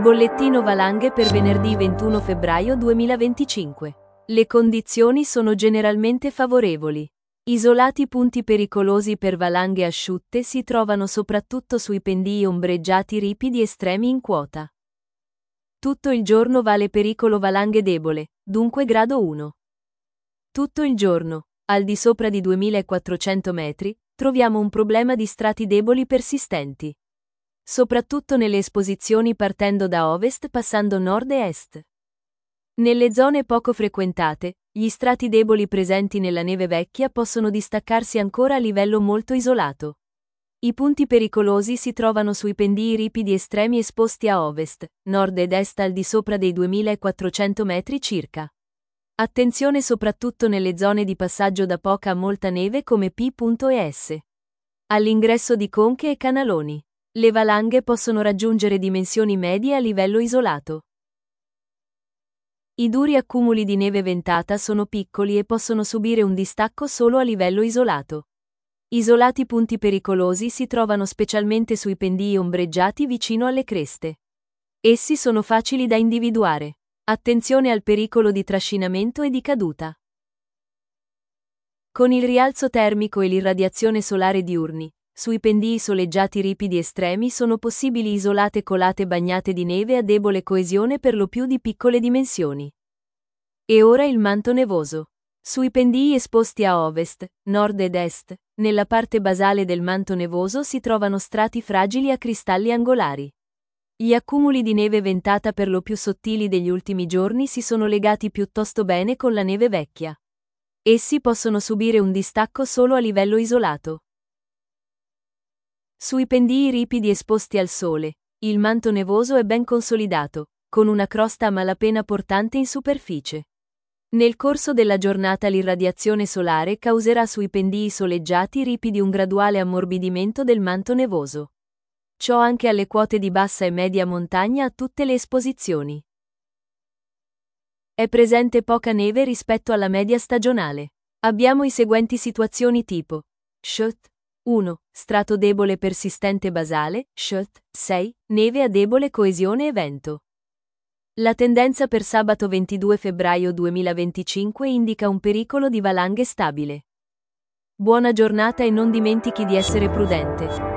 Bollettino valanghe per venerdì 21 febbraio 2025. Le condizioni sono generalmente favorevoli. Isolati punti pericolosi per valanghe asciutte si trovano soprattutto sui pendii ombreggiati ripidi estremi in quota. Tutto il giorno vale pericolo valanghe debole, dunque grado 1. Tutto il giorno, al di sopra di 2400 metri, troviamo un problema di strati deboli persistenti. Soprattutto nelle esposizioni partendo da ovest passando nord e est. Nelle zone poco frequentate, gli strati deboli presenti nella neve vecchia possono distaccarsi ancora a livello molto isolato. I punti pericolosi si trovano sui pendii ripidi estremi esposti a ovest, nord ed est al di sopra dei 2400 metri circa. Attenzione soprattutto nelle zone di passaggio da poca a molta neve come P. e S. All'ingresso di conche e canaloni. Le valanghe possono raggiungere dimensioni medie a livello isolato. I duri accumuli di neve ventata sono piccoli e possono subire un distacco solo a livello isolato. Isolati punti pericolosi si trovano specialmente sui pendii ombreggiati vicino alle creste. Essi sono facili da individuare. Attenzione al pericolo di trascinamento e di caduta. Con il rialzo termico e l'irradiazione solare diurni, sui pendii soleggiati ripidi estremi sono possibili isolate colate bagnate di neve a debole coesione per lo più di piccole dimensioni. E ora il manto nevoso. Sui pendii esposti a ovest, nord ed est, nella parte basale del manto nevoso si trovano strati fragili a cristalli angolari. Gli accumuli di neve ventata per lo più sottili degli ultimi giorni si sono legati piuttosto bene con la neve vecchia. Essi possono subire un distacco solo a livello isolato. Sui pendii ripidi esposti al sole, il manto nevoso è ben consolidato, con una crosta a malapena portante in superficie. Nel corso della giornata l'irradiazione solare causerà sui pendii soleggiati ripidi un graduale ammorbidimento del manto nevoso. Ciò anche alle quote di bassa e media montagna a tutte le esposizioni. È presente poca neve rispetto alla media stagionale. Abbiamo i seguenti situazioni tipo: Shut 1. Strato debole persistente basale, Shut 6. Neve a debole coesione e vento. La tendenza per sabato 22 febbraio 2025 indica un pericolo di valanghe stabile. Buona giornata e non dimentichi di essere prudente.